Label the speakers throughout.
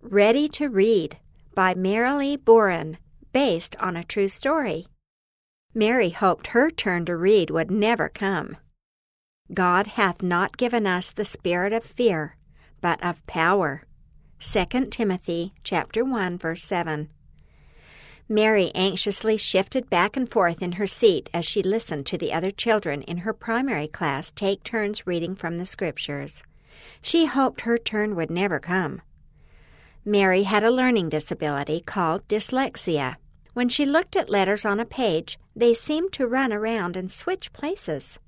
Speaker 1: Ready to Read by Marilee Boren, based on a true story. Mary hoped her turn to read would never come. God hath not given us the spirit of fear, but of power. 2 Timothy chapter 1, verse 7. Mary anxiously shifted back and forth in her seat as she listened to the other children in her primary class take turns reading from the Scriptures. She hoped her turn would never come. Mary had a learning disability called dyslexia. When she looked at letters on a page, they seemed to run around and switch places.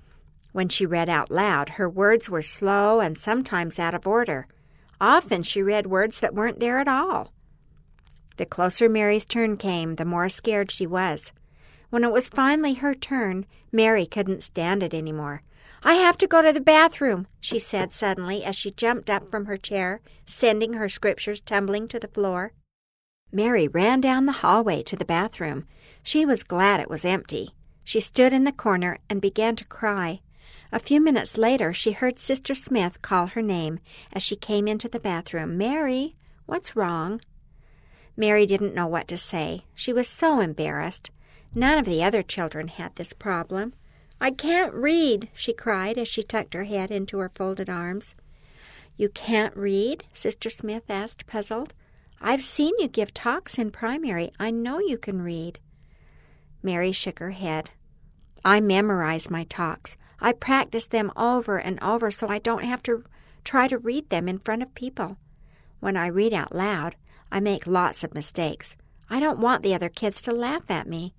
Speaker 1: When she read out loud, her words were slow and sometimes out of order. Often she read words that weren't there at all. The closer Mary's turn came, the more scared she was. When it was finally her turn, Mary couldn't stand it anymore. "I have to go to the bathroom," she said suddenly as she jumped up from her chair, sending her scriptures tumbling to the floor. Mary ran down the hallway to the bathroom. She was glad it was empty. She stood in the corner and began to cry. A few minutes later, she heard Sister Smith call her name as she came into the bathroom. "Mary, what's wrong?" Mary didn't know what to say. She was so embarrassed. None of the other children had this problem. "I can't read," she cried as she tucked her head into her folded arms. "You can't read?" Sister Smith asked, puzzled. "I've seen you give talks in primary. I know you can read." Mary shook her head. "I memorize my talks. I practice them over and over so I don't have to try to read them in front of people. When I read out loud, I make lots of mistakes. I don't want the other kids to laugh at me."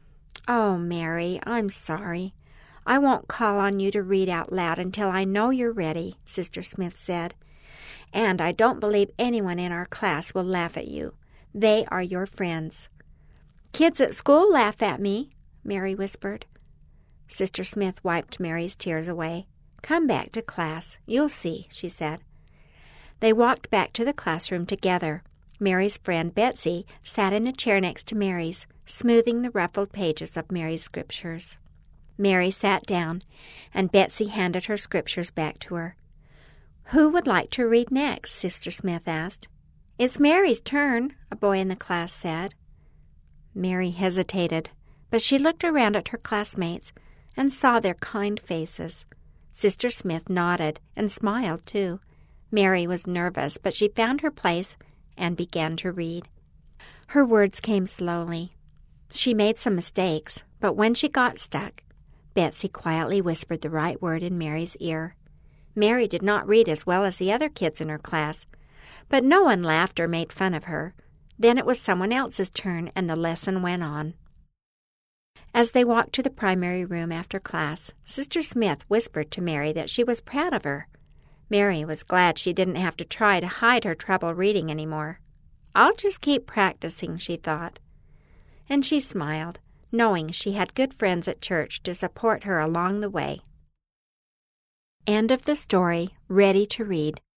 Speaker 1: "Oh, Mary, I'm sorry. I won't call on you to read out loud until I know you're ready," Sister Smith said. "And I don't believe anyone in our class will laugh at you. They are your friends." "Kids at school laugh at me," Mary whispered. Sister Smith wiped Mary's tears away. "Come back to class. You'll see," she said. They walked back to the classroom together. Mary's friend Betsy sat in the chair next to Mary's, smoothing the ruffled pages of Mary's scriptures. Mary sat down, and Betsy handed her scriptures back to her. "Who would like to read next?" Sister Smith asked. "It's Mary's turn," a boy in the class said. Mary hesitated, but she looked around at her classmates and saw their kind faces. Sister Smith nodded and smiled, too. Mary was nervous, but she found her place and began to read. Her words came slowly. She made some mistakes, but when she got stuck, Betsy quietly whispered the right word in Mary's ear. Mary did not read as well as the other kids in her class, but no one laughed or made fun of her. Then it was someone else's turn, and the lesson went on. As they walked to the primary room after class, Sister Smith whispered to Mary that she was proud of her. Mary was glad she didn't have to try to hide her trouble reading anymore. "I'll just keep practicing," she thought. And she smiled, knowing she had good friends at church to support her along the way. End of the story. Ready to Read